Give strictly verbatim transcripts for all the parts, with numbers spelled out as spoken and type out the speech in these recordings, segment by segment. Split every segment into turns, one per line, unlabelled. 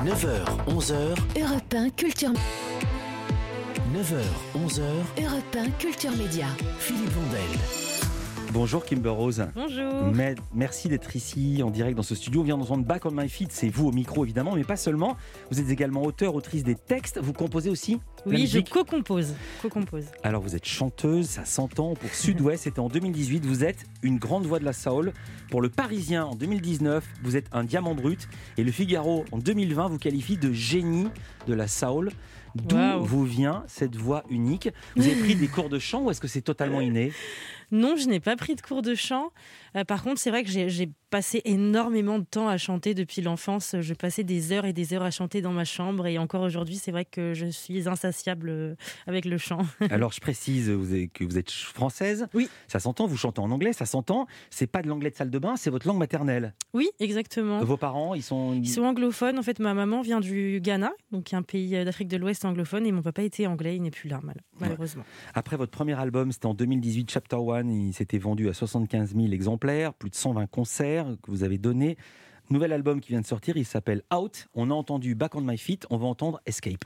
neuf heures, onze heures,
Europe un Culture.
neuf heures, onze heures,
Europe un Culture Média.
Philippe Vandel.
Bonjour Kimber Rose.
Bonjour.
Mais, merci d'être ici en direct dans ce studio. On vient d'entendre Back on My Feet, c'est vous au micro évidemment, mais pas seulement. Vous êtes également auteur, autrice des textes. Vous composez aussi
Oui,
la
je
musique.
co-compose. co-compose.
Alors vous êtes chanteuse, ça s'entend pour Sud-Ouest, c'était en deux mille dix-huit. Vous êtes une grande voix de la soul. Pour Le Parisien en deux mille dix-neuf, vous êtes un diamant brut. Et Le Figaro en deux mille vingt vous qualifie de génie de la soul. D'où
Wow.
vous vient cette voix unique? Vous avez pris des cours de chant ou est-ce que c'est totalement inné?
Non, je n'ai pas pris de cours de chant. Euh, par contre, c'est vrai que j'ai, j'ai passé énormément de temps à chanter depuis l'enfance. Je passais des heures et des heures à chanter dans ma chambre. Et encore aujourd'hui, c'est vrai que je suis insatiable euh, avec le chant.
Alors je précise vous êtes- que vous êtes française.
Oui.
Ça s'entend, vous chantez en anglais, ça s'entend. C'est pas de l'anglais de salle de bain, c'est votre langue maternelle.
Oui, exactement.
Vos parents, ils sont...
Ils sont anglophones. En fait, ma maman vient du Ghana, donc un pays d'Afrique de l'Ouest anglophone. Et mon papa était anglais. Il n'est plus là, mal- malheureusement.
Après votre premier album, c'était en deux mille dix-huit, Chapter One, il s'était vendu à soixante-quinze mille exemplaires, plus de cent vingt concerts que vous avez donnés. Nouvel album qui vient de sortir, il s'appelle Out. On a entendu Back on My Feet, on va entendre Escape.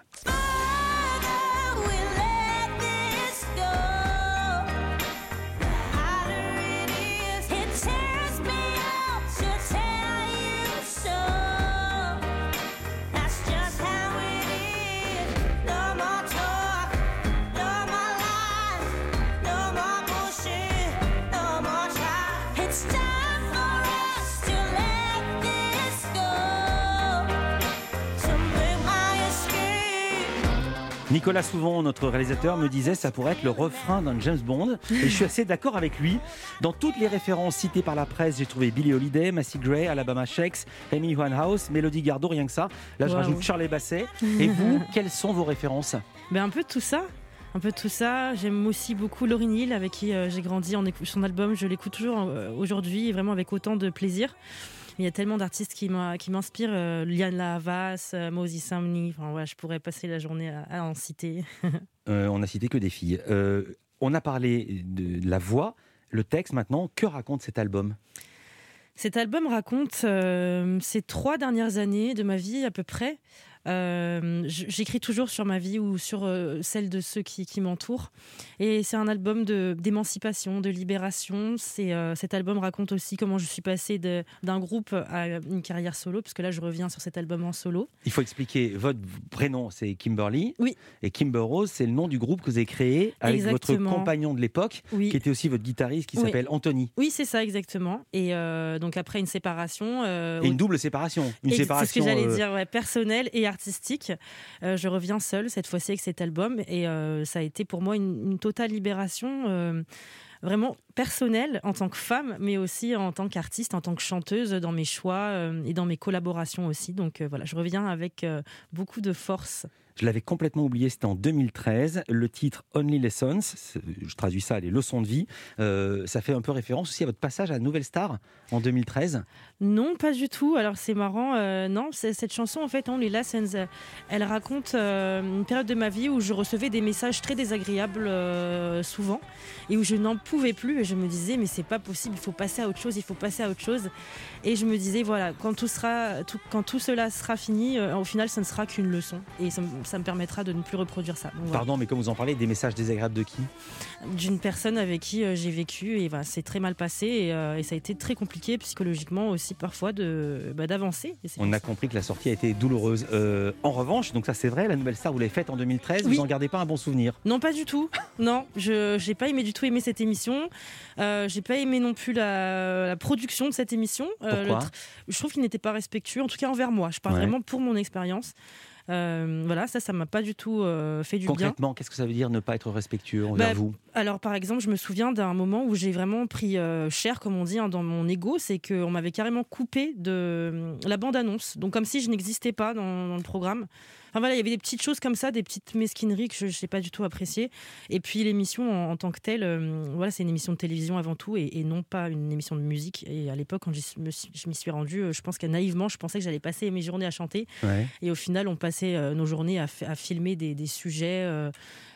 Nicolas Souvon, notre réalisateur, me disait ça pourrait être le refrain d'un James Bond. Et je suis assez d'accord avec lui. Dans toutes les références citées par la presse, j'ai trouvé Billie Holiday, Macy Gray, Alabama Shakes, Amy Winehouse, Mélodie Gardot, rien que ça. Là, je
Wow.
rajoute Shirley Bassey. Et vous, quelles sont vos références?
Ben, un peu de tout ça. Un peu de tout ça. J'aime aussi beaucoup Lauryn Hill, avec qui euh, j'ai grandi. En écou- son album, je l'écoute toujours euh, aujourd'hui, vraiment avec autant de plaisir. Il y a tellement d'artistes qui, m'a- qui m'inspirent. Euh, Liane Havas, euh, Moses Samni. Enfin, voilà, je pourrais passer la journée à, à en citer.
Euh, on n'a cité que des filles. Euh, on a parlé de la voix, le texte maintenant. Que raconte cet album?
Cet album raconte euh, ces trois dernières années de ma vie à peu près. Euh, j'écris toujours sur ma vie ou sur euh, celle de ceux qui, qui m'entourent. Et c'est un album de, d'émancipation, de libération. C'est, euh, cet album raconte aussi comment je suis passée de, d'un groupe à une carrière solo, parce que là, je reviens sur cet album en solo.
Il faut expliquer, votre prénom c'est Kimberly.
Oui.
Et Kimber Rose, c'est le nom du groupe que vous avez créé avec
Exactement.
votre compagnon de l'époque,
Oui.
qui était aussi votre guitariste, qui
Oui.
s'appelle Anthony.
Oui, c'est ça, exactement. Et euh, donc après une séparation... euh,
Et une double séparation. Une
Et
séparation.
c'est ce que j'allais
euh,
dire, ouais, personnelle et artistique. Euh, je reviens seule cette fois-ci avec cet album et euh, ça a été pour moi une, une totale libération, euh, vraiment personnelle en tant que femme, mais aussi en tant qu'artiste, en tant que chanteuse, dans mes choix euh, et dans mes collaborations aussi. Donc euh, voilà, je reviens avec euh, beaucoup de force.
Je l'avais complètement oublié, c'était en deux mille treize. Le titre Only Lessons, c'est- je traduis ça, les leçons de vie. Euh, ça fait un peu référence aussi à votre passage à Nouvelle Star en deux mille treize.
Non, pas du tout. Alors c'est marrant. euh, non, c'est, cette chanson en fait, Only Lessons, euh, elle raconte euh, une période de ma vie où je recevais des messages très désagréables euh, souvent et où je n'en pouvais plus et je me disais mais c'est pas possible, il faut passer à autre chose, il faut passer à autre chose. Et je me disais voilà, quand tout sera, tout, quand tout cela sera fini, euh, au final, ça ne sera qu'une leçon et ça, me- ça me permettra de ne plus reproduire ça. Donc, voilà.
Pardon, mais comme vous en parlez, des messages désagréables de qui?
D'une personne avec qui euh, j'ai vécu et voilà, c'est très mal passé et, euh, et ça a été très compliqué psychologiquement aussi parfois de bah, d'avancer. Et c'est
On
pour
a compris que la sortie a été douloureuse. Euh, en revanche, donc ça c'est vrai, la Nouvelle Star, vous l'avez faite en deux mille treize,
Oui.
vous n'en gardez pas un bon souvenir?
Non, pas du tout. Non, je j'ai pas aimé du tout aimé cette émission. Euh, j'ai pas aimé non plus la, la production de cette émission. Euh,
Pourquoi
le tr- Je trouve qu'il n'était pas respectueux, en tout cas envers moi. Je parle
Ouais.
vraiment pour mon expérience. Euh, voilà, ça, ça m'a pas du tout euh, fait du bien.
Concrètement, qu'est-ce que ça veut dire ne pas être respectueux envers
Bah,
vous?
Alors, par exemple, je me souviens d'un moment où j'ai vraiment pris euh, cher, comme on dit, hein, dans mon ego. C'est qu'on m'avait carrément coupé de euh, la bande-annonce. Donc, comme si je n'existais pas dans, dans le programme. Enfin, voilà, il y avait des petites choses comme ça, des petites mesquineries que je n'ai pas du tout appréciées. Et puis, l'émission en, en tant que telle, euh, voilà, c'est une émission de télévision avant tout et, et non pas une émission de musique. Et à l'époque, quand j'y me suis- je m'y suis rendue, euh, je pense que naïvement, je pensais que j'allais passer mes journées à chanter.
Ouais.
Et au final, on passait euh, nos journées à, f- à filmer des, des sujets euh,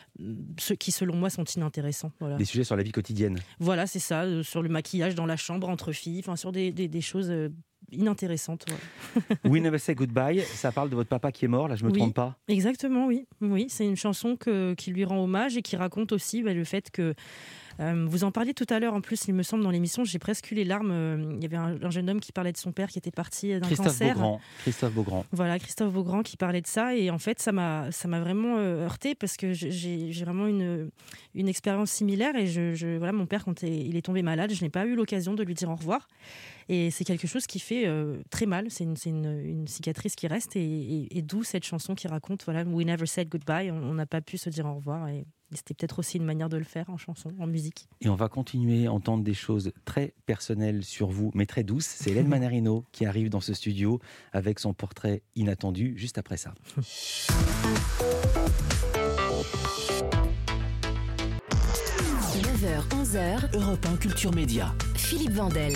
ceux qui, selon moi, sont inintéressants. Voilà,
Des sujets sur la vie quotidienne.
voilà c'est ça, euh, sur le maquillage dans la chambre entre filles, enfin, sur des, des, des choses euh, inintéressante. Ouais.
We Never Say Goodbye, ça parle de votre papa qui est mort, là je me
Oui.
trompe pas.
Exactement, oui. Oui, c'est une chanson que, qui lui rend hommage et qui raconte aussi bah, le fait que Euh, vous en parliez tout à l'heure, en plus, il me semble, dans l'émission, j'ai presque eu les larmes. Euh, il y avait un, un jeune homme qui parlait de son père qui était parti d'un
Christophe
cancer.
Beaugrand. Christophe Beaugrand.
Voilà, Christophe Beaugrand qui parlait de ça. Et en fait, ça m'a, ça m'a vraiment euh, heurtée parce que j'ai, j'ai vraiment une, une expérience similaire. Et je, je, voilà, mon père, quand il est tombé malade, je n'ai pas eu l'occasion de lui dire au revoir. Et c'est quelque chose qui fait euh, très mal. C'est, une, c'est une, une cicatrice qui reste. Et, et, et d'où cette chanson qui raconte voilà, We Never Said Goodbye. On n'a pas pu se dire au revoir. Et, et c'était peut-être aussi une manière de le faire en chanson, en musique.
Et on va continuer à entendre des choses très personnelles sur vous, mais très douces. C'est Hélène Manarino qui arrive dans ce studio avec son portrait inattendu juste après ça.
neuf heures, onze heures,
Europe un Culture Média.
Philippe Vandel.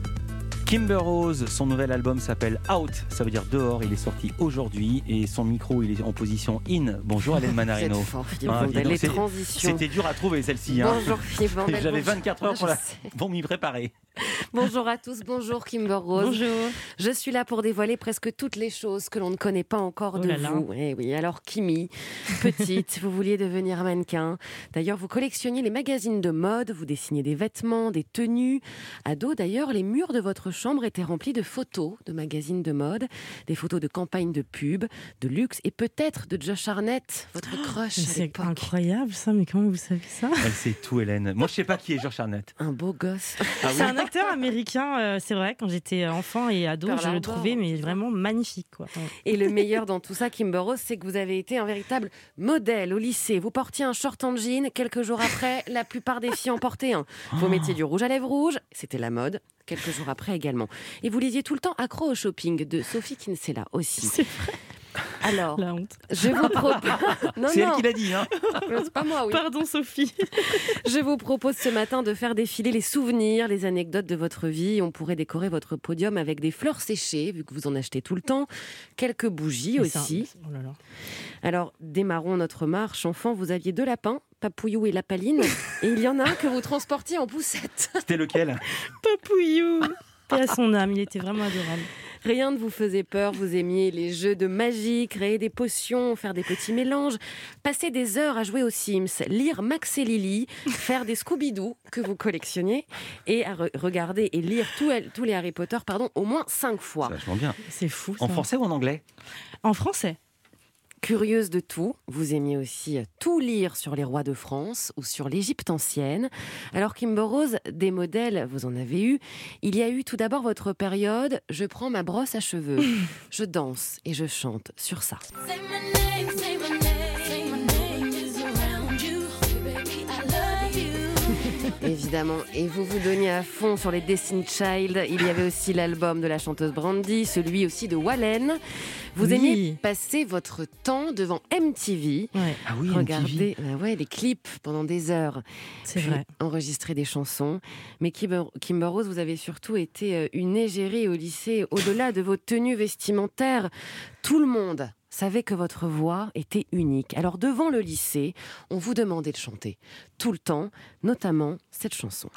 Kimber Rose, son nouvel album s'appelle Out, ça veut dire dehors, il est sorti aujourd'hui et son micro il est en position in. Bonjour Hélène Manarino.
Vous êtes fort, Philippe
Ah,
Vandel,
donc,
les
c'est-
transitions.
C'était dur à trouver celle-ci. Hein.
Bonjour Philippe Vandel.
J'avais
bonjour.
vingt-quatre heures pour, la...
Je sais.
pour m'y préparer.
Bonjour à tous, bonjour Kimber Rose.
Bonjour.
Je suis là pour dévoiler presque toutes les choses que l'on ne connaît pas encore
Oh
de
là là.
vous. Eh oui, alors Kimi, petite, vous vouliez devenir mannequin. D'ailleurs, vous collectionniez les magazines de mode, vous dessiniez des vêtements, des tenues. Ado, d'ailleurs, les murs de votre chambre étaient remplis de photos de magazines de mode, des photos de campagnes de pub, de luxe et peut-être de Josh Hartnett, votre crush
Mais
à
c'est
l'époque.
incroyable ça, mais comment vous savez ça?
Elle sait tout Hélène. Moi je sais pas qui est George Arnett.
Un beau gosse.
Ah
C'est
oui
un acteur américain, euh, c'est vrai, quand j'étais enfant et ado,
Pearl
je le
Harbor.
trouvais mais vraiment magnifique. Quoi. Ouais.
Et le meilleur dans tout ça, Kimber Rose, c'est que vous avez été un véritable modèle au lycée. Vous portiez un short en jean. Quelques jours après, la plupart des filles en portaient un. Vous mettiez du rouge à lèvres rouge. C'était la mode. Quelques jours après également. Et vous lisiez tout le temps Accro au shopping de Sophie Kinsella aussi.
C'est vrai,
Alors,
la honte.
je vous propose... Non,
C'est elle
non,
qui l'a dit. Hein.
c'est pas moi, oui.
Pardon Sophie.
Je vous propose ce matin de faire défiler les souvenirs, les anecdotes de votre vie. On pourrait décorer votre podium avec des fleurs séchées, vu que vous en achetez tout le temps. Quelques bougies
Mais ça-
aussi.
Oh là là.
Alors, démarrons notre marche. Enfant, vous aviez deux lapins, Papouillou et Lapaline, et il y en a un que vous transportiez en poussette.
C'était lequel?
Papouillou. Paix à son âme, il était vraiment adorable.
Rien ne vous faisait peur, vous aimiez les jeux de magie, créer des potions, faire des petits mélanges, passer des heures à jouer aux Sims, lire Max et Lily, faire des Scooby-Doo que vous collectionniez, et à re- regarder et lire tout- tous les Harry Potter pardon, au moins cinq fois.
C'est vachement bien.
C'est fou.
En
ça.
français ou en anglais?
En français.
Curieuse de tout, vous aimiez aussi tout lire sur les rois de France ou sur l'Égypte ancienne. Alors Kimber Rose, des modèles, vous en avez eu. Il y a eu tout d'abord votre période « Je prends ma brosse à cheveux, je danse et je chante sur ça ».
Say my name, say my name, say my name is around you. Baby, I love you.
Évidemment, et vous vous donniez à fond sur les Destiny Child. Il y avait aussi l'album de la chanteuse Brandy, celui aussi de Wallen. Vous
Oui.
aimiez passer votre temps devant M T V.
Ouais,
Ah oui,
Regardez bah ouais, des clips pendant des heures.
c'est
Puis
vrai.
enregistrer des chansons. Mais Kimber, Kimber Rose, vous avez surtout été euh, une égérie au lycée. Au-delà de vos tenues vestimentaires, tout le monde savait que votre voix était unique. Alors devant le lycée, on vous demandait de chanter tout le temps, notamment cette chanson.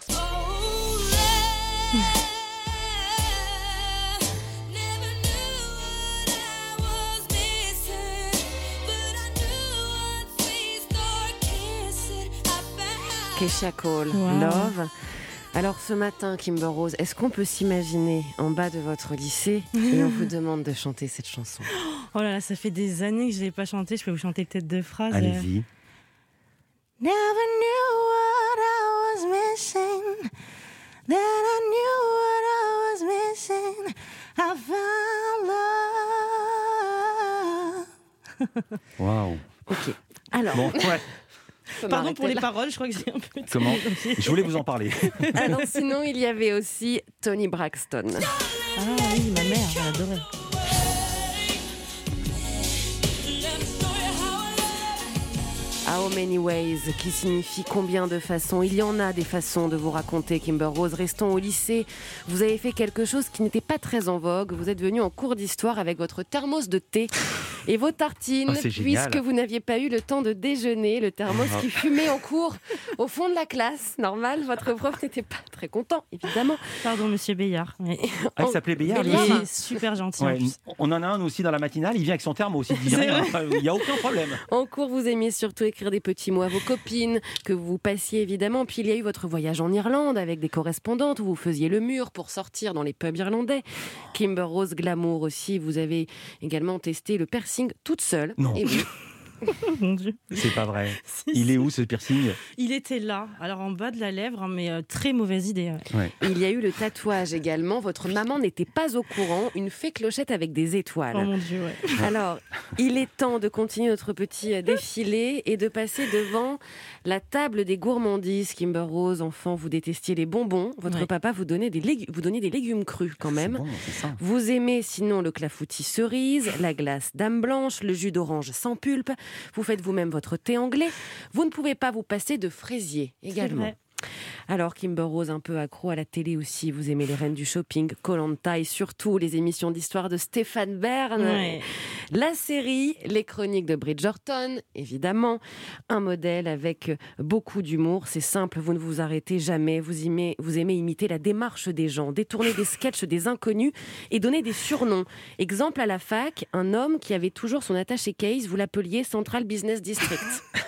Keisha Cole,
Wow.
Love. Alors ce matin, Kimber Rose, est-ce qu'on peut s'imaginer en bas de votre lycée et on vous demande de chanter cette chanson?
Oh là là, ça fait des années que je ne l'ai pas chanté. Je peux vous chanter peut-être deux phrases.
Allez-y.
Never knew what I was missing. Then I knew what I was missing. I found love.
Waouh.
Ok. Alors,
Bon, ouais.
on peut
Pardon pour
m'arrêter
les
là.
paroles, je crois que j'ai un peu.
Comment? Je voulais vous en parler.
Alors sinon, il y avait aussi Tony Braxton.
Ah oui, ma mère, j'adorais.
How many ways, qui signifie combien de façons. Il y en a des façons de vous raconter, Kimber Rose. Restons au lycée. Vous avez fait quelque chose qui n'était pas très en vogue. Vous êtes venu en cours d'histoire avec votre thermos de thé et vos tartines,
Oh, c'est génial.
puisque vous n'aviez pas eu le temps de déjeuner. Le thermos qui fumait en cours au fond de la classe. Normal, votre prof n'était pas très content, évidemment.
Pardon, monsieur Béillard. Mais...
Ah, il s'appelait Béillard, lui
Il
aussi.
est super gentil. en
Ouais,
plus.
on en a un aussi dans la matinale, il vient avec son terme aussi, il dit
C'est
rien, il n'y a aucun problème.
En cours, vous aimiez surtout écrire des petits mots à vos copines, que vous passiez évidemment. Puis il y a eu votre voyage en Irlande avec des correspondantes où vous faisiez le mur pour sortir dans les pubs irlandais. Kimber Rose Glamour aussi, vous avez également testé le piercing toute seule.
Non.
Et oui.
Oh mon Dieu.
C'est pas vrai.
Si,
Il
si.
est où ce piercing?
Il était là, alors en bas de la lèvre, hein, mais euh, très mauvaise idée. ouais.
Ouais.
Il y a eu le tatouage également. Votre maman n'était pas au courant. Une fée clochette avec des étoiles.
Oh mon Dieu, ouais.
Alors, il est temps de continuer notre petit euh, défilé et de passer devant la table des gourmandises. Kimber Rose, enfant, vous détestiez les bonbons. Votre
Ouais.
papa vous donnait des, légu- vous donnait des légumes crus quand même.
C'est bon, c'est ça.
Vous aimez sinon le clafoutis cerise, la glace dame blanche, le jus d'orange sans pulpe. Vous faites vous-même votre thé anglais. Vous ne pouvez pas vous passer de fraisier
C'est
également.
vrai.
Alors Kimber Rose, un peu accro à la télé aussi, vous aimez les reines du shopping, Koh-Lanta et surtout les émissions d'histoire de Stéphane Bern.
Ouais.
La série, les chroniques de Bridgerton, évidemment. Un modèle avec beaucoup d'humour. C'est simple, vous ne vous arrêtez jamais. Vous aimez, vous aimez imiter la démarche des gens, détourner des sketchs des inconnus et donner des surnoms. Exemple à la fac, un homme qui avait toujours son attaché case, vous l'appeliez Central Business District.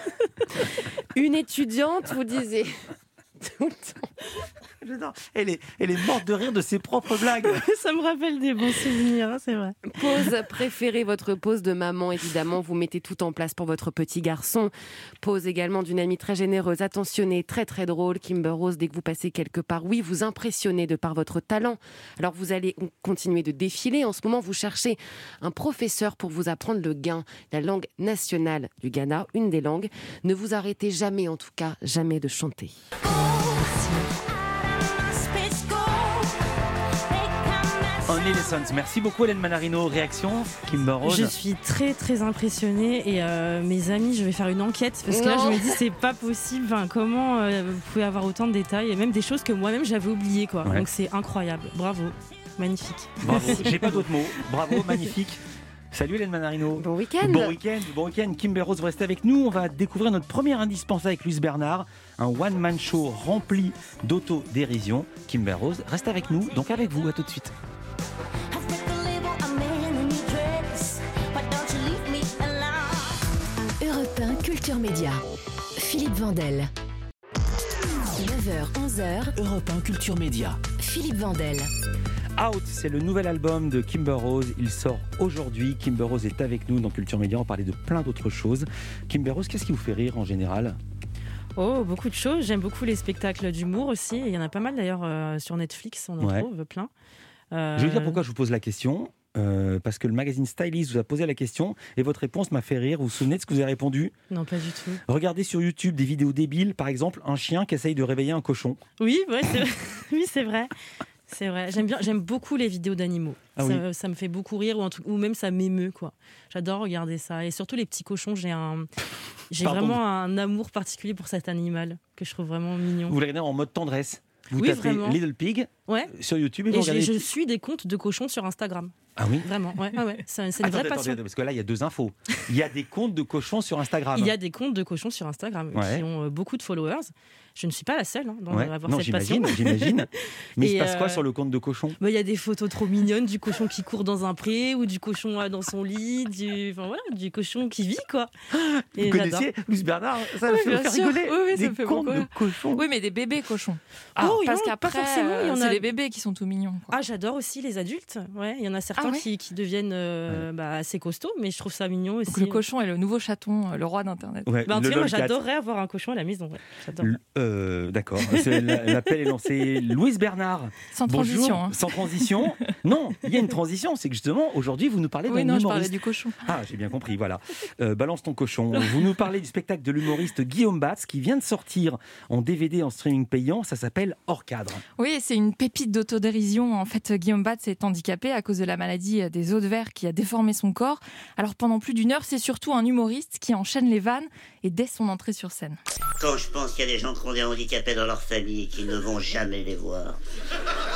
Une étudiante, vous disiez... Tout le temps.
J'adore. Elle est, elle est morte de rire de ses propres blagues.
Ça me rappelle des bons souvenirs, hein, c'est vrai.
Pause préférée, votre pause de maman, évidemment. Vous mettez tout en place pour votre petit garçon. Pause également d'une amie très généreuse, attentionnée, très très drôle. Kimber Rose, dès que vous passez quelque part, oui, vous impressionnez de par votre talent. Alors vous allez continuer de défiler. En ce moment, vous cherchez un professeur pour vous apprendre le gain, la langue nationale du Ghana, une des langues. Ne vous arrêtez jamais, en tout cas, jamais de chanter.
Only Lessons. Merci beaucoup Hélène Manarino. Réaction, Kimber Rose.
Je suis très très impressionnée et euh, mes amis, je vais faire une enquête parce que là
Non.
je me dis c'est pas possible. Enfin, comment euh, vous pouvez avoir autant de détails et même des choses que moi-même j'avais oubliées quoi.
Ouais.
Donc c'est incroyable. Bravo, magnifique.
Bravo. J'ai pas d'autres mots. Bravo, magnifique. Salut Hélène Manarino.
Bon week-end.
Bon week-end, bon week-end. Kimber Rose, vous restez avec nous. On va découvrir notre premier indispensable avec Louise Bernard. Un one-man show rempli d'autodérision. Kimber Rose, reste avec nous, donc avec vous. À tout de suite.
Europe un Culture Média. Philippe Vandel. neuf heures onze heures,
Europe un Culture Média.
Philippe Vandel.
Out, c'est le nouvel album de Kimber Rose. Il sort aujourd'hui. Kimber Rose est avec nous dans Culture Média. On parlait de plein d'autres choses. Kimber Rose, qu'est-ce qui vous fait rire en général?
Oh, beaucoup de choses. J'aime beaucoup les spectacles d'humour aussi. Il y en a pas mal d'ailleurs euh, sur Netflix, on en
Ouais.
trouve plein. Euh,
Je vais dire pourquoi je vous pose la question. Euh, parce que le magazine Stylist vous a posé la question et votre réponse m'a fait rire. Vous vous souvenez de ce que vous avez répondu?
Non, pas du tout.
Regardez sur YouTube des vidéos débiles, par exemple un chien qui essaye de réveiller un cochon.
Oui, ouais, c'est vrai. Oui, c'est vrai. C'est vrai. J'aime bien, j'aime beaucoup les vidéos d'animaux.
Ah
ça,
oui.
ça me fait beaucoup rire ou, un truc, ou même ça m'émeut quoi. J'adore regarder ça et surtout les petits cochons. J'ai un, j'ai
Pardon.
vraiment un amour particulier pour cet animal que je trouve vraiment mignon.
Vous les regardez en mode tendresse. Vous
Oui,
tapez
vraiment.
Little Pig
Ouais.
sur YouTube et vous
Et
regardez.
je, je suis des comptes de cochons sur Instagram.
Ah oui.
Vraiment. Ouais, ouais, ouais. C'est, c'est une
Attendez,
vraie passion.
attendez, parce que là il y a deux infos. Il y a des comptes de cochons sur Instagram.
Il y a des comptes de cochons sur Instagram
Ouais.
qui ont euh, beaucoup de followers. Je ne suis pas la seule hein, dans
Ouais.
avoir
Non,
cette passion.
j'imagine, j'imagine. Mais il
Et
se passe quoi
euh,
sur le compte de cochons?
Bah, il y a des photos trop mignonnes du cochon qui court dans un pré ou du cochon euh, dans son lit, du, enfin, voilà, du cochon qui vit quoi.
Vous
Et j'adore.
connaissiez Louise Bernard? Ça me
Oui,
fait
bien
faire
sûr.
rigoler.
Oui, oui, ça
des
me fait
comptes
beaucoup
de
rire.
cochons.
Oui, mais des bébés cochons.
Ah,
parce
non,
qu'après,
pas forcément, il y en
c'est
a-
les bébés qui sont tout mignons. quoi.
Ah, j'adore aussi les adultes. Ouais, il y en a certains
Ah ouais
qui, qui deviennent euh, bah, assez costauds, mais je trouve ça mignon aussi.
Donc le cochon est le nouveau chaton, euh, le roi d'Internet.
Ouais,
Bah, en
le
tout cas, moi,
lolcat.
j'adorerais avoir un cochon à la maison. Ouais, j'adore.
L- euh, D'accord. C'est- la- L'appel est lancé. Louise Bernard.
Sans
Bonjour.
transition. hein.
Sans transition. Non, il y a une transition. C'est que justement, aujourd'hui, vous nous parlez
Oui,
d'un
non, je parlais
humoriste.
du cochon.
Ah, j'ai bien compris, voilà. Euh, balance ton cochon. Vous nous parlez du spectacle de l'humoriste Guillaume Batz qui vient de sortir en D V D en streaming payant. Ça s'appelle Hors cadre.
Oui, c'est une pépite d'autodérision. En fait, Guillaume Batz est handicapé à cause de la maladie des os de verre qui a déformé son corps. Alors pendant plus d'une heure, c'est surtout un humoriste qui enchaîne les vannes et dès son entrée sur scène.
Quand je pense qu'il y a des gens qui ont des handicapés dans leur famille et qui ne vont jamais les voir.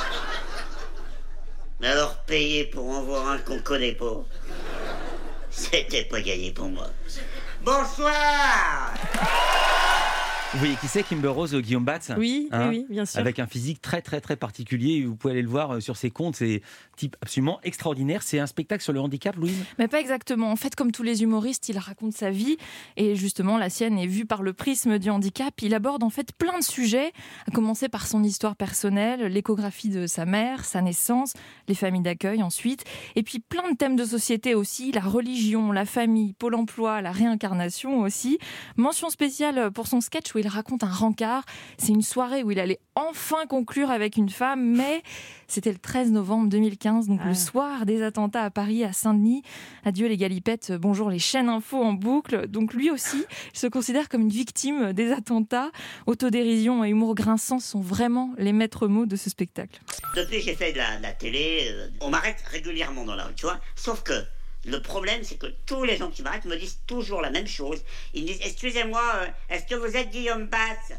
Mais alors payer pour en voir un qu'on connaît pas, c'est C'était pas gagné pour moi. Bonsoir.
Vous voyez qui c'est, Kimber Rose, Guillaume Batz?
Oui,
Hein,
oui, oui, bien sûr.
Avec un physique très très très particulier. Vous pouvez aller le voir sur ses comptes. C'est un type absolument extraordinaire. C'est un spectacle sur le handicap, Louise?
Mais pas exactement. En fait, comme tous les humoristes, il raconte sa vie. Et justement, la sienne est vue par le prisme du handicap. Il aborde en fait plein de sujets, à commencer par son histoire personnelle, l'échographie de sa mère, sa naissance, les familles d'accueil ensuite. Et puis plein de thèmes de société aussi, la religion, la famille, Pôle emploi, la réincarnation aussi. Mention spéciale pour son sketch où il raconte un rencard. C'est une soirée où il allait enfin conclure avec une femme, mais c'était le treize novembre deux mille quinze, donc
Ah.
le soir des attentats à Paris, à Saint-Denis. Adieu les galipettes, bonjour les chaînes info en boucle. Donc lui aussi, il se considère comme une victime des attentats. Autodérision et humour grinçant sont vraiment les maîtres mots de ce spectacle.
Depuis que j'ai fait de la, de la télé, euh, on m'arrête régulièrement dans la rue, tu vois. Sauf que le problème, c'est que tous les gens qui m'arrêtent me disent toujours la même chose. Ils me disent, excusez-moi, euh, est-ce que vous êtes Guillaume Batz?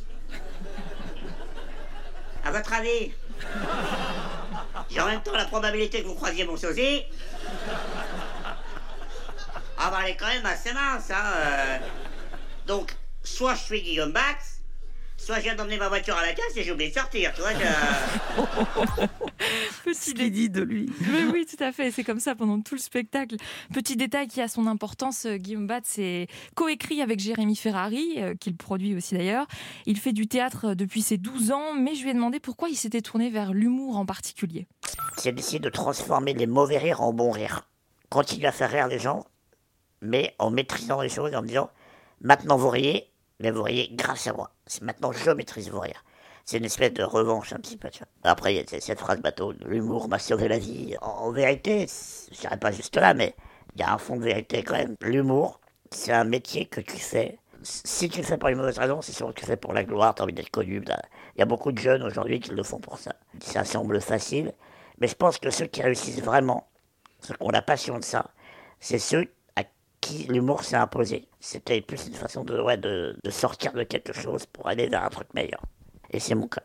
À votre avis? J'ai en même temps la probabilité que vous croisiez mon sosie. Ah bah elle est quand même assez mince, hein. euh. Donc, soit je suis Guillaume Batz, soit je viens d'emmener ma voiture à la casse et j'ai oublié de sortir, tu vois. Je...
Petit
qu'il dit de lui.
Oui, oui, tout à fait. C'est comme ça pendant tout le spectacle. Petit détail qui a son importance, euh, Guillaume Batz est coécrit avec Jérémy Ferrari, euh, qu'il produit aussi d'ailleurs. Il fait du théâtre depuis ses douze ans, mais je lui ai demandé pourquoi il s'était tourné vers l'humour en particulier.
C'est d'essayer de transformer les mauvais rires en bons rires. Continuer à faire rire les gens, mais en maîtrisant les choses, en me disant, maintenant vous riez, mais vous riez grâce à moi. C'est maintenant je maîtrise vos rires. C'est une espèce de revanche un petit peu. Tu vois. Après, il y a cette phrase bateau, l'humour m'a sauvé la vie. En, en vérité, je dirais pas juste là, mais il y a un fond de vérité quand même. L'humour, c'est un métier que tu fais. Si tu le fais pour les mauvaises raisons, c'est sûr que tu le fais pour la gloire, tu as envie d'être connu. Là. Il y a beaucoup de jeunes aujourd'hui qui le font pour ça. Ça semble facile, mais je pense que ceux qui réussissent vraiment, ceux qui ont la passion de ça, c'est ceux à qui l'humour s'est imposé. C'était plus une façon de, ouais, de, de sortir de quelque chose pour aller vers un truc meilleur. Et c'est mon cas.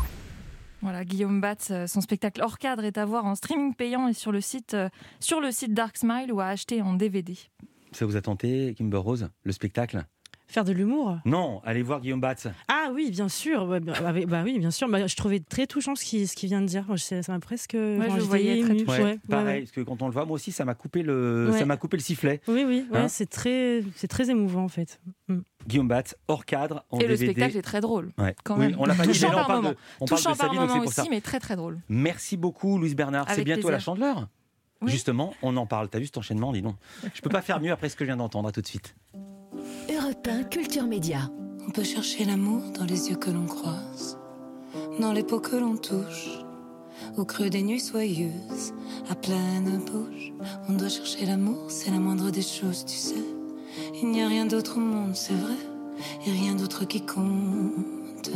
Voilà, Guillaume Batz, son spectacle hors cadre est à voir en streaming payant et sur le site, euh, sur le site Dark Smile ou à acheter en D V D.
Ça vous a tenté, Kimber Rose, le spectacle?
Faire de l'humour?
Non, allez voir Guillaume Batz.
Ah oui, bien sûr. Bah, bah, bah oui, bien sûr. Bah, je trouvais très touchant ce qu'il, ce qu'il vient de dire. Ça m'a presque.
Ouais,
enfin,
je
j'étais
voyais très
émue.
touchée.
Ouais,
Ouais,
pareil,
ouais, ouais.
parce que quand on le voit, moi aussi, ça m'a coupé le,
Ouais.
ça m'a coupé le sifflet.
Oui, oui, ouais,
Hein
c'est très, c'est très émouvant en fait. Mm.
Guillaume Batz, hors cadre, en
Et le
D V D.
spectacle est très drôle.
Ouais.
Quand
Oui,
même.
on l'a pas dit,
Touchant
mais là, on
par
parle de,
moment.
on parle
Touchant
de sa
par
vie, donc c'est
moment
pour ça.
aussi, mais très très drôle.
Merci beaucoup, Louise Bernard. C'est
Avec
bientôt
plaisir.
la Chandeleur.
Oui.
Justement, on en parle. T'as vu cet enchaînement, dis donc. Je peux pas faire mieux après ce que je viens d'entendre. À tout de suite.
Europe un Culture Média.
On peut chercher l'amour dans les yeux que l'on croise, dans les peaux que l'on touche, au creux des nuits soyeuses, à pleine bouche. On doit chercher l'amour, c'est la moindre des choses, tu sais. Il n'y a rien d'autre au monde, c'est vrai, et rien d'autre qui compte.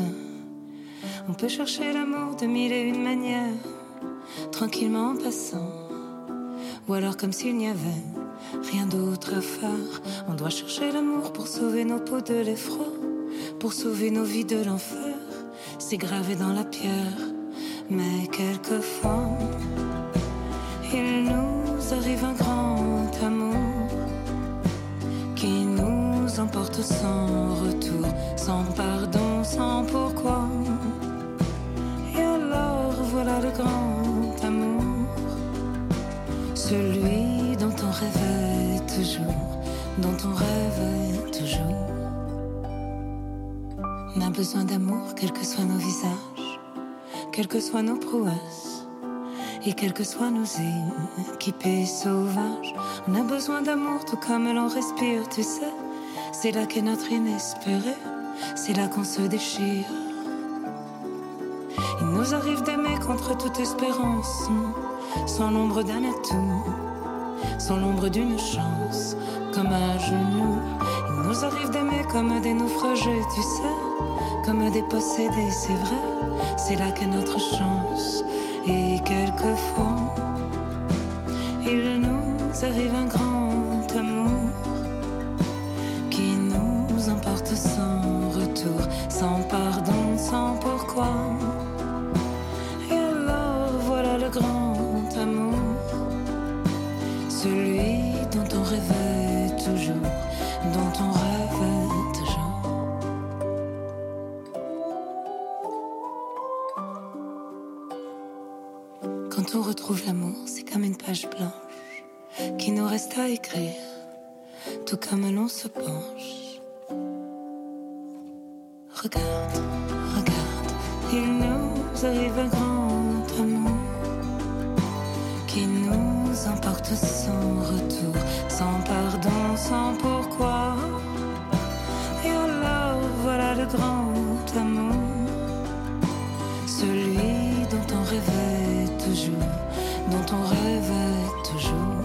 On peut chercher l'amour de mille et une manières, tranquillement en passant, ou alors comme s'il n'y avait rien d'autre à faire. On doit chercher l'amour pour sauver nos peaux de l'effroi, pour sauver nos vies de l'enfer. C'est gravé dans la pierre. Mais quelquefois il nous arrive un grand amour qui nous emporte sans retour, sans pardon, sans pourquoi. Et alors voilà le grand amour, celui dont on rêvait toujours, dont on rêvait toujours. On a besoin d'amour, quels que soient nos visages, quelles que soient nos prouesses, et quels que soient nos équipés sauvages. On a besoin d'amour tout comme l'on respire, tu sais. C'est là qu'est notre inespéré, c'est là qu'on se déchire. Il nous arrive d'aimer contre toute espérance, sans l'ombre d'un atout, sans l'ombre d'une chance, comme à genoux. Il nous arrive d'aimer comme des naufragés, tu sais, comme des possédés, c'est vrai, c'est là qu'est notre chance. Et quelquefois, il nous arrive un grand amour qui nous emporte sans retour, sans pardon, sans pourquoi. Et alors voilà le grand amour, celui dont on rêvait toujours, dont on rêvait toujours. Quand on retrouve l'amour, c'est comme une page blanche qui nous reste à écrire, tout comme l'on se penche. Regarde, regarde, il nous arrive un grand amour qui nous emporte sans retour, sans pardon, sans pourquoi. Et alors voilà le grand amour, celui dont on rêvait toujours, dont on rêvait toujours.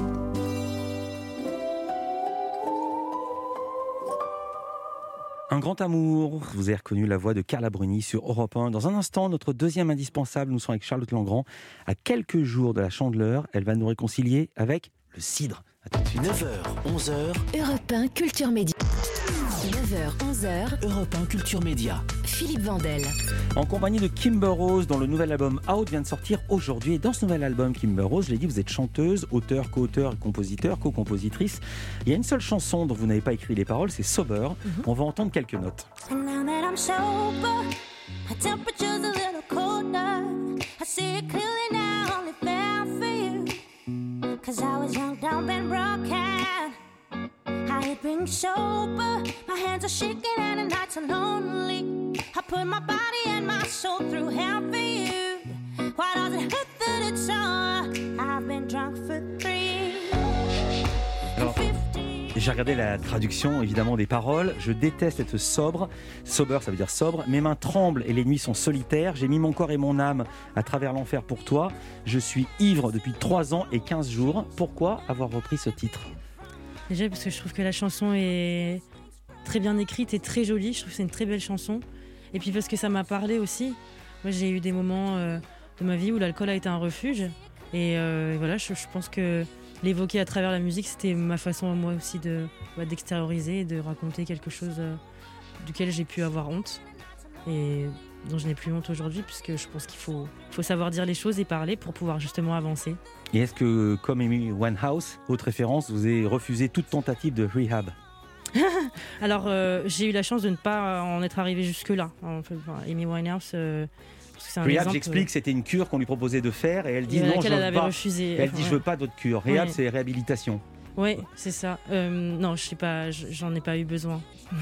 Un grand amour, vous avez reconnu la voix de Carla Bruni sur Europe un. Dans un instant, notre deuxième indispensable, nous sommes avec Charlotte Langrand. À quelques jours de la Chandeleur, elle va nous réconcilier avec le cidre. À tout de suite.
neuf heures, onze heures,
Europe un Culture Média. neuf heures, onze heures,
Europe un Culture Média.
Philippe Vandel.
En compagnie de Kimber Rose, dont le nouvel album Out vient de sortir aujourd'hui. Et dans ce nouvel album, Kimber Rose, je l'ai dit, vous êtes chanteuse, auteur, co-auteur, compositeur, co-compositrice. Il y a une seule chanson dont vous n'avez pas écrit les paroles, c'est Sober. Mm-hmm. On va entendre quelques notes.
And now that I'm sober, my temperature's a little colder. I see it clearly now, only fair for you. Cause I was young, dumb and broken. I hate being sober, my hands are shaking and the nights are lonely. I put my body and my soul through hell for you. Why does it hurt that it's all? I've been drunk for three.
Alors, j'ai regardé la traduction évidemment des paroles. Je déteste être sobre. Sober, ça veut dire sobre. Mes mains tremblent et les nuits sont solitaires. J'ai mis mon corps et mon âme à travers l'enfer pour toi. Je suis ivre depuis trois ans et quinze jours. Pourquoi avoir repris ce titre ?
Déjà parce que je trouve que la chanson est très bien écrite et très jolie. Je trouve que c'est une très belle chanson. Et puis parce que ça m'a parlé aussi. Moi, j'ai eu des moments euh, de ma vie où l'alcool a été un refuge. Et, euh, et voilà, je, je pense que l'évoquer à travers la musique, c'était ma façon à moi aussi de, bah, d'extérioriser et de raconter quelque chose euh, duquel j'ai pu avoir honte. Et dont je n'ai plus honte aujourd'hui, puisque je pense qu'il faut, faut savoir dire les choses et parler pour pouvoir justement avancer.
Et est-ce que, comme Amy Winehouse, autre référence, vous avez refusé toute tentative de rehab ?
Alors, euh, j'ai eu la chance de ne pas en être arrivé jusque-là. En fait, enfin, Amy Winehouse, euh, parce que c'est un
rehab,
exemple,
j'explique, c'était une cure qu'on lui proposait de faire et elle dit
et
non, je
elle
veux
avait
pas.
refusé.
Et elle dit
Enfin,
je veux pas d'autre cure. Rehab,
ouais.
c'est réhabilitation.
Oui, c'est ça. Euh, non, je sais pas, j'en ai pas eu besoin.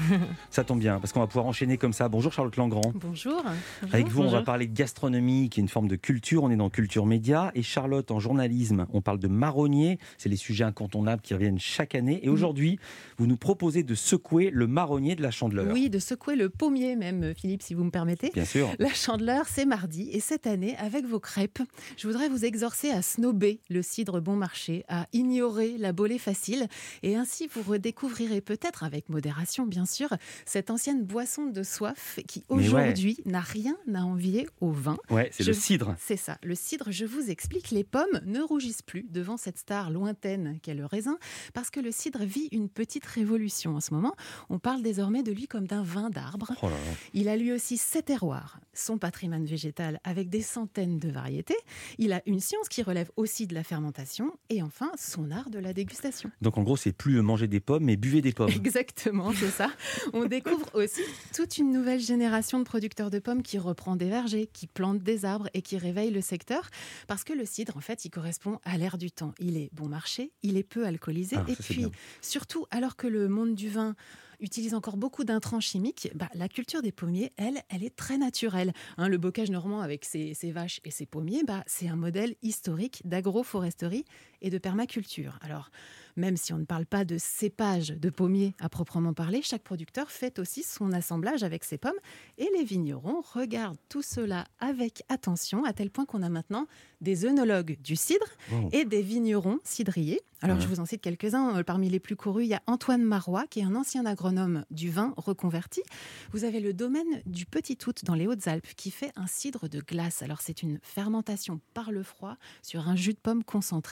Ça tombe bien, parce qu'on va pouvoir enchaîner comme ça. Bonjour Charlotte Langrand.
Bonjour.
Avec vous, on
Bonjour.
va parler de gastronomie, qui est une forme de culture. On est dans Culture Média. Et Charlotte, en journalisme, on parle de marronnier. C'est les sujets incontournables qui reviennent chaque année. Et aujourd'hui, vous nous proposez de secouer le marronnier de la Chandeleur.
Oui, de secouer le pommier même, Philippe, si vous me permettez.
Bien sûr.
La Chandeleur, c'est mardi. Et cette année, avec vos crêpes, je voudrais vous exhorcer à snober le cidre bon marché, à ignorer la bolée facile. Et ainsi, vous redécouvrirez peut-être, avec modération bien sûr, cette ancienne boisson de soif qui aujourd'hui ouais. n'a rien à envier au vin.
Ouais, c'est
je...
le cidre.
C'est ça, le cidre, je vous explique, les pommes ne rougissent plus devant cette star lointaine qu'est le raisin, parce que le cidre vit une petite révolution en ce moment. On parle désormais de lui comme d'un vin d'arbre.
Oh là là.
Il a lui aussi ses terroirs, son patrimoine végétal avec des centaines de variétés. Il a une science qui relève aussi de la fermentation et enfin son art de la dégustation.
Donc en gros, c'est plus manger des pommes, mais buvez des pommes.
Exactement, c'est ça. On découvre aussi toute une nouvelle génération de producteurs de pommes qui reprend des vergers, qui plantent des arbres et qui réveille le secteur. Parce que le cidre, en fait, il correspond à l'ère du temps. Il est bon marché, il est peu alcoolisé.
Ah,
et
ça,
puis, surtout, alors que le monde du vin utilise encore beaucoup d'intrants chimiques, bah, la culture des pommiers, elle, elle est très naturelle. Hein, le bocage normand avec ses, ses vaches et ses pommiers, bah, c'est un modèle historique d'agroforesterie et de permaculture. Alors, même si on ne parle pas de cépage de pommiers à proprement parler, chaque producteur fait aussi son assemblage avec ses pommes et les vignerons regardent tout cela avec attention, à tel point qu'on a maintenant des œnologues du cidre wow. et des vignerons cidriers. Alors, ouais. je vous en cite quelques-uns. Parmi les plus courus, il y a Antoine Marois, qui est un ancien agronome du vin reconverti. Vous avez le domaine du Petit Août dans les Hautes-Alpes qui fait un cidre de glace. Alors, c'est une fermentation par le froid sur un jus de pomme concentré.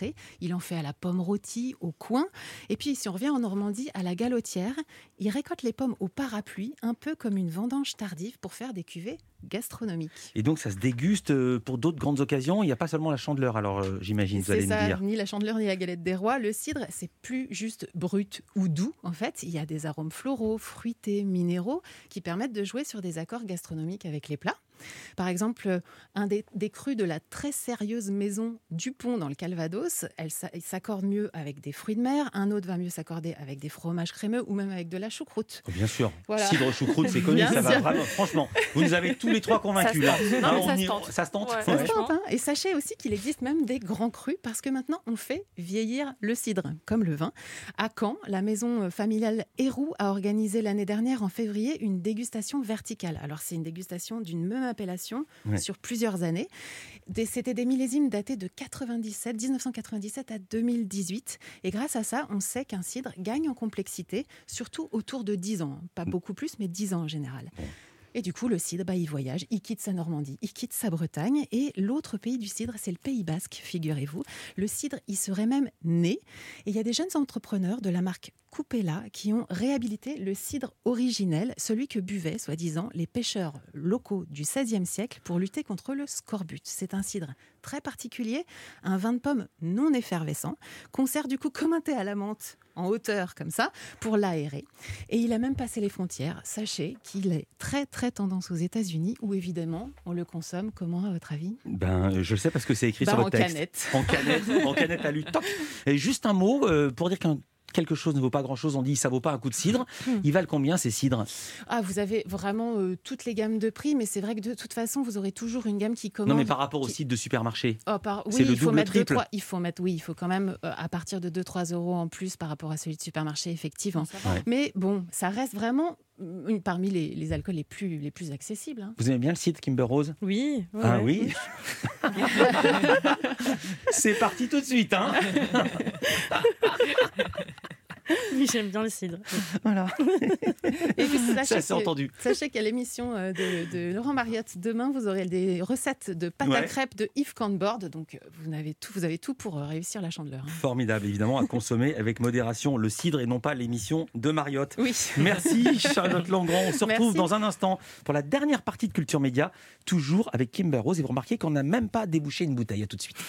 il en fait à la pomme rôtie, au coin. Et puis, si on revient en Normandie, à la galotière, il récolte les pommes au parapluie, un peu comme une vendange tardive pour faire des cuvées gastronomiques.
Et donc ça se déguste pour d'autres grandes occasions. Il n'y a pas seulement la Chandeleur, alors euh, j'imagine, vous
C'est
allez
ça,
me dire.
ni la Chandeleur ni la galette des rois. Le cidre, c'est plus juste brut ou doux. En fait, il y a des arômes floraux, fruités, minéraux qui permettent de jouer sur des accords gastronomiques avec les plats. Par exemple, un des, des crus de la très sérieuse maison Dupont dans le Calvados, elle s'a- il s'accorde mieux avec des fruits de mer. Un autre va mieux s'accorder avec des fromages crémeux ou même avec de la choucroute.
Oh, bien sûr,
Voilà.
cidre choucroute, c'est connu,
Bien
ça va
sûr.
vraiment. Franchement, vous nous avez tous les trois convaincus
Ça
là.
se tente. Non,
Ah,
mais ça
on
se
y-
tente.
ça se tente.
Ouais.
Ça
Ouais.
se tente, hein. Et sachez aussi qu'il existe même des grands crus parce que maintenant on fait vieillir le cidre, comme le vin. À Caen, la maison familiale Héroux a organisé l'année dernière en février une dégustation verticale. Alors c'est une dégustation d'une même appellation
Ouais.
sur plusieurs années. Des- C'était des millésimes datés de quatre-vingt-dix-sept, dix-neuf cent quatre-vingt-dix-sept à deux mille dix-huit. Et grâce à ça, on sait qu'un cidre gagne en complexité, surtout autour de dix ans. Pas beaucoup plus, mais dix ans en général. Et du coup, le cidre, bah, il voyage, il quitte sa Normandie, il quitte sa Bretagne. Et l'autre pays du cidre, c'est le Pays Basque, figurez-vous. Le cidre, il serait même né. Et il y a des jeunes entrepreneurs de la marque Coupella qui ont réhabilité le cidre originel, celui que buvaient, soi-disant, les pêcheurs locaux du seizième siècle pour lutter contre le scorbut. C'est un cidre très particulier, un vin de pomme non effervescent, qu'on sert du coup comme un thé à la menthe en hauteur comme ça, pour l'aérer. Et il a même passé les frontières. Sachez qu'il est très très tendance aux États-Unis, où évidemment on le consomme. Comment, à votre avis?
Ben, je le sais parce que c'est écrit
Bah,
sur le
en
texte.
canette.
En canette. En canette à lui. Toc. Et juste un mot euh, pour dire qu'un quelque chose ne vaut pas grand-chose. On dit ça vaut pas un coup de cidre. Ils valent combien ces cidres?
Ah, vous avez vraiment euh, toutes les gammes de prix, mais c'est vrai que de toute façon, vous aurez toujours une gamme qui commande.
Non, mais par rapport au
qui-
cidre de supermarché.
Oh, par...
C'est
Oui,
le
il faut
double,
mettre deux,
triple.
trois. Il faut mettre, oui, il faut quand même euh, à partir de deux à trois euros en plus par rapport à celui de supermarché, effectivement.
Ouais.
Mais bon, ça reste vraiment une parmi les, les alcools les plus, les plus accessibles. hein.
Vous aimez bien le cidre Kimber Rose?
Oui. ouais,
Ah
ouais.
oui. C'est parti tout de suite, hein.
Oui, j'aime bien le cidre.
Voilà.
Et puis, sachez
Ça s'est
que-
entendu.
Sachez qu'à l'émission euh, de, de Laurent Mariotte, demain, vous aurez des recettes de pâte à
Ouais.
crêpes de Yves Cambord. Donc, euh, vous avez tout, vous avez tout pour euh, réussir la Chandeleur. hein.
Formidable, évidemment, à consommer avec modération le cidre et non pas l'émission de Mariotte.
Oui.
Merci Charlotte Langrand. On se retrouve
Merci.
dans un instant pour la dernière partie de Culture Média, toujours avec Kimber Rose. Et vous remarquez qu'on n'a même pas débouché une bouteille. À tout de suite.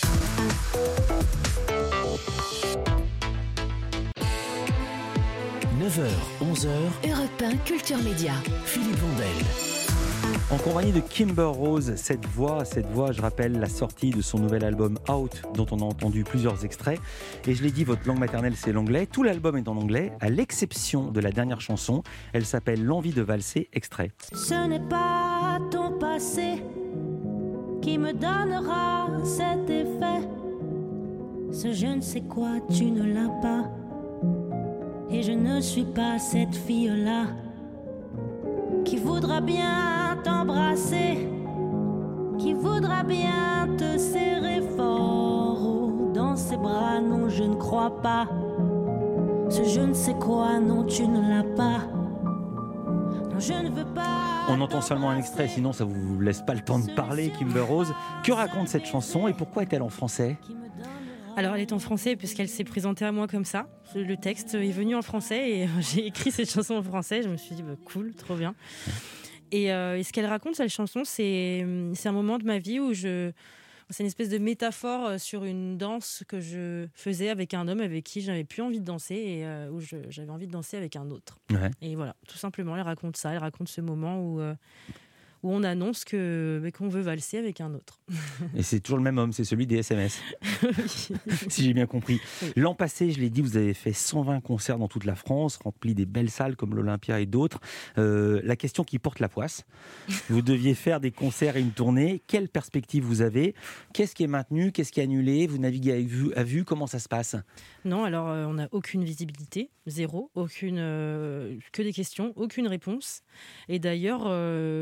neuf heures, onze heures,
Europe un Culture Média.
Philippe Vandel.
En compagnie de Kimber Rose, cette voix, cette voix, je rappelle la sortie de son nouvel album Out, dont on a entendu plusieurs extraits. Et je l'ai dit, votre langue maternelle, c'est l'anglais. Tout l'album est en anglais, à l'exception de la dernière chanson. Elle s'appelle L'envie de valser, extrait.
Ce n'est pas ton passé qui me donnera cet effet. Ce je ne sais quoi, tu ne l'as pas. Et je ne suis pas cette fille-là qui voudra bien t'embrasser, qui voudra bien te serrer fort oh, dans ses bras. Non, je ne crois pas. Ce je ne sais quoi, non, tu ne l'as pas. Non, je ne veux pas.
On entend seulement un extrait, sinon ça vous laisse pas le temps de parler, Kimber Rose. Que raconte cette chanson et pourquoi est-elle en français?
Alors, elle est en français puisqu'elle s'est présentée à moi comme ça. Le texte est venu en français et j'ai écrit cette chanson en français. Je me suis dit, bah, cool, trop bien. Et, euh, et ce qu'elle raconte, cette chanson, c'est, c'est un moment de ma vie où je... C'est une espèce de métaphore sur une danse que je faisais avec un homme avec qui j'avais plus envie de danser et euh, où je, j'avais envie de danser avec un autre.
Ouais.
Et voilà, tout simplement, elle raconte ça. Elle raconte ce moment où... Euh, où on annonce que, bah, qu'on veut valser avec un autre.
Et c'est toujours le même homme, c'est celui des S M S.
Oui.
Si j'ai bien compris.
Oui.
L'an passé, je l'ai dit, vous avez fait cent vingt concerts dans toute la France, rempli des belles salles comme l'Olympia et d'autres. Euh, la question qui porte la poisse, vous deviez faire des concerts et une tournée. Quelle perspective vous avez? Qu'est-ce qui est maintenu? Qu'est-ce qui est annulé? Vous naviguez à vue? À vue comment ça se passe?
Non, alors euh, on n'a aucune visibilité, zéro, aucune, euh, que des questions, aucune réponse. Et d'ailleurs, euh, moi je suis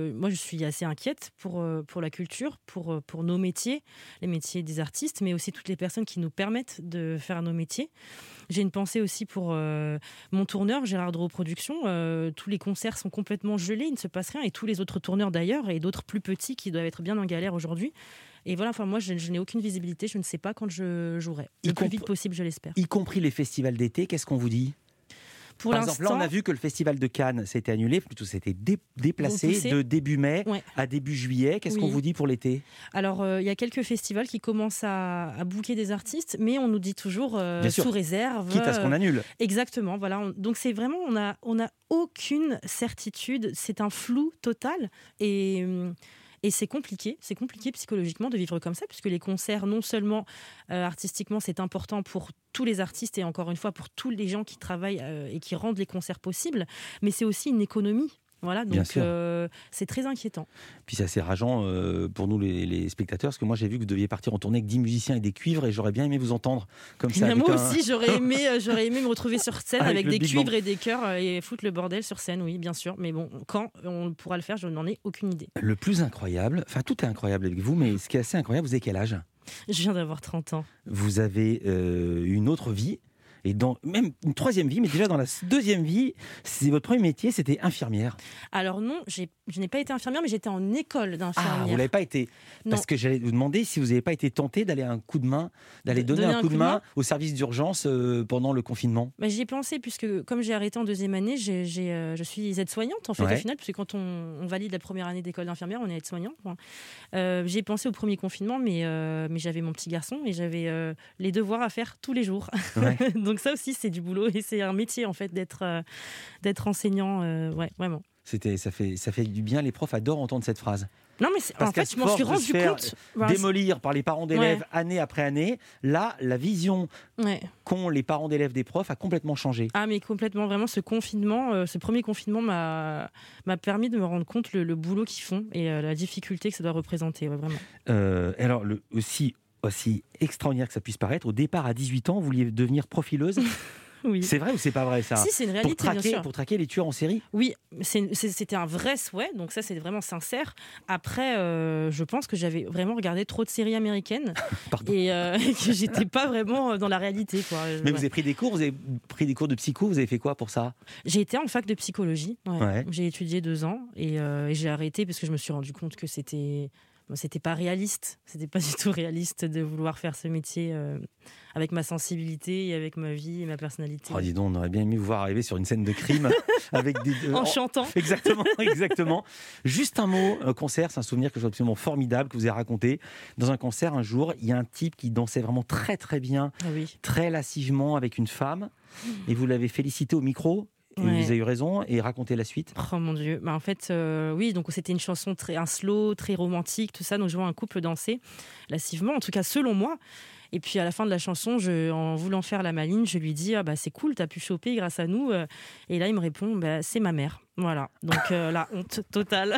suis assez inquiète pour, euh, pour la culture, pour, euh, pour nos métiers, les métiers des artistes, mais aussi toutes les personnes qui nous permettent de faire nos métiers. J'ai une pensée aussi pour euh, mon tourneur, Gérard Drouot Productions. Euh, tous les concerts sont complètement gelés, il ne se passe rien, et tous les autres tourneurs d'ailleurs, et d'autres plus petits qui doivent être bien en galère aujourd'hui. Et voilà, enfin moi, je, je n'ai aucune visibilité, je ne sais pas quand je jouerai. Le plus vite possible, je l'espère.
Y compris les festivals d'été, qu'est-ce qu'on vous dit ?
Pour
Par exemple, là, on a vu que le festival de Cannes s'était annulé, plutôt s'était dé- déplacé Repoussé. de début mai ouais. à début juillet. Qu'est-ce oui. qu'on vous dit pour l'été ?
Alors, il euh, y a quelques festivals qui commencent à, à booker des artistes, mais on nous dit toujours euh, sous sûr. réserve.
Quitte à ce qu'on annule.
Exactement, voilà. On, donc, c'est vraiment, on a, on a aucune certitude. C'est un flou total. Et... Hum, Et c'est compliqué, c'est compliqué psychologiquement de vivre comme ça, puisque les concerts, non seulement euh, artistiquement, c'est important pour tous les artistes et encore une fois pour tous les gens qui travaillent euh, et qui rendent les concerts possibles, mais c'est aussi une économie. Voilà, donc euh, c'est très inquiétant.
Puis c'est assez rageant euh, pour nous les, les spectateurs, parce que moi j'ai vu que vous deviez partir en tournée avec dix musiciens et des cuivres, et j'aurais bien aimé vous entendre comme ça.
Moi
un...
aussi, j'aurais aimé, euh, j'aurais aimé me retrouver sur scène avec, avec des cuivres band. et des chœurs euh, et foutre le bordel sur scène, oui, bien sûr. Mais bon, quand on pourra le faire, je n'en ai aucune idée.
Le plus incroyable, enfin tout est incroyable avec vous, mais ce qui est assez incroyable, vous avez quel âge ?
Je viens d'avoir trente ans.
Vous avez euh, une autre vie. Et dans même une troisième vie, mais déjà dans la deuxième vie, c'est votre premier métier, c'était infirmière.
Alors non, j'ai, je n'ai pas été infirmière, mais j'étais en école d'infirmière.
Ah, vous l'avez pas été ?
Non.
Parce que j'allais vous demander si vous n'avez pas été tenté d'aller un coup de main, d'aller donner, donner un, coup, coup de main, main au service d'urgence euh, pendant le confinement.
Bah, j'y ai pensé, puisque comme j'ai arrêté en deuxième année, j'ai, j'ai, euh, je suis aide-soignante en fait ouais. au final, puisque quand on, on valide la première année d'école d'infirmière, on est aide-soignante. Bon. Euh, j'ai pensé au premier confinement, mais, euh, mais j'avais mon petit garçon et j'avais euh, les devoirs à faire tous les jours. Ouais. Donc ça aussi, c'est du boulot. Et c'est un métier en fait d'être euh, d'être enseignant, euh, ouais, vraiment.
C'était, ça fait ça fait du bien. Les profs adorent entendre cette phrase.
Non mais c'est, en fait, je m'en suis rendu compte.
Démolir par les parents d'élèves ouais. année après année. Là, la vision ouais. qu'ont les parents d'élèves des profs a complètement changé.
Ah mais complètement, vraiment. Ce confinement, euh, ce premier confinement m'a m'a permis de me rendre compte le, le boulot qu'ils font et euh, la difficulté que ça doit représenter, ouais, vraiment.
Euh, alors le aussi aussi extraordinaire que ça puisse paraître, au départ à dix-huit ans, vous vouliez devenir profileuse.
Oui.
C'est vrai ou c'est pas vrai ça ?
Si, c'est une réalité,
pour traquer,
bien sûr.
Pour traquer les tueurs en série ?
Oui, c'est, c'est, c'était un vrai souhait, donc ça c'est vraiment sincère. Après, euh, je pense que j'avais vraiment regardé trop de séries américaines et euh, que j'étais pas vraiment dans la réalité, quoi.
Mais
ouais.
vous avez pris des cours, vous avez pris des cours de psycho, vous avez fait quoi pour ça ?
J'ai été en fac de psychologie, ouais. Ouais. J'ai étudié deux ans et, euh, et j'ai arrêté parce que je me suis rendu compte que c'était... C'était pas réaliste, c'était pas du tout réaliste de vouloir faire ce métier euh, avec ma sensibilité et avec ma vie et ma personnalité.
Oh, dis donc, on aurait bien aimé vous voir arriver sur une scène de crime avec des euh,
en chantant.
Exactement, exactement. Juste un mot, un concert, c'est un souvenir que je trouve absolument formidable que vous avez raconté. Dans un concert, un jour, il y a un type qui dansait vraiment très très bien,
ah oui.
très lascivement avec une femme, et vous l'avez félicité au micro. Et ouais. Vous avez eu raison, et racontez la suite.
Oh mon Dieu, bah, en fait, euh, oui, donc c'était une chanson, très, un slow, très romantique, tout ça, donc je vois un couple danser lascivement, en tout cas selon moi. Et puis à la fin de la chanson, je, en voulant faire la maline, je lui dis ah bah c'est cool, t'as pu choper grâce à nous. Et là il me répond bah c'est ma mère. Voilà, donc euh, la honte totale.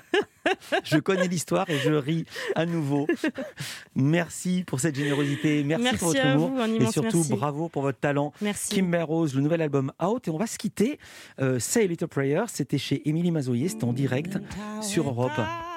Je connais l'histoire et je ris à nouveau. Merci pour cette générosité, merci, merci pour votre humour
vous,
et surtout
merci.
Bravo pour votre talent.
Merci.
Kimber Rose, le nouvel album Out, et on va se quitter. Euh, Say a Little Prayer, c'était chez Émilie Mazoyer, c'était en direct sur Europe.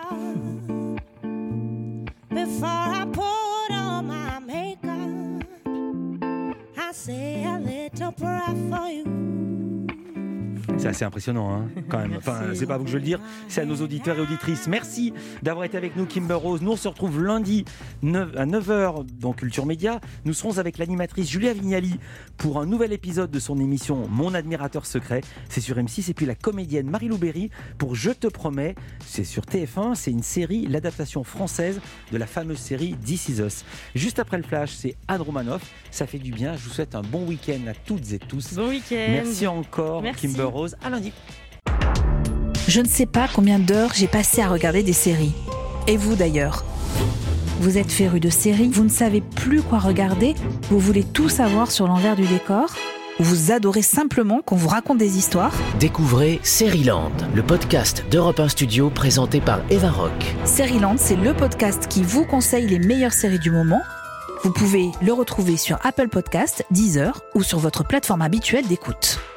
Before I put on my makeup, I say a little prayer for you.
C'est assez impressionnant, hein, quand même. Enfin, c'est pas à vous que je veux le dire, c'est à nos auditeurs et auditrices. Merci d'avoir été avec nous, Kimber Rose. Nous, on se retrouve lundi à neuf heures dans Culture Média. Nous serons avec l'animatrice Julia Vignali pour un nouvel épisode de son émission Mon admirateur secret. C'est sur M six. Et puis la comédienne Marie-Lou Berry pour Je te promets. C'est sur T F un. C'est une série, l'adaptation française de la fameuse série This Is Us. Juste après le flash, c'est Anne Romanoff. Ça fait du bien. Je vous souhaite un bon week-end à toutes et tous.
Bon week-end.
Merci encore,
Merci.
Kimber Rose. À lundi.
Je ne sais pas combien d'heures j'ai passé à regarder des séries. Et vous d'ailleurs ? Vous êtes férus de séries, vous ne savez plus quoi regarder, vous voulez tout savoir sur l'envers du décor ? Ou vous adorez simplement qu'on vous raconte des histoires ?
Découvrez Seriland, le podcast d'Europe un Studio présenté par Eva Rock.
Seriland, c'est le podcast qui vous conseille les meilleures séries du moment. Vous pouvez le retrouver sur Apple Podcasts, Deezer ou sur votre plateforme habituelle d'écoute.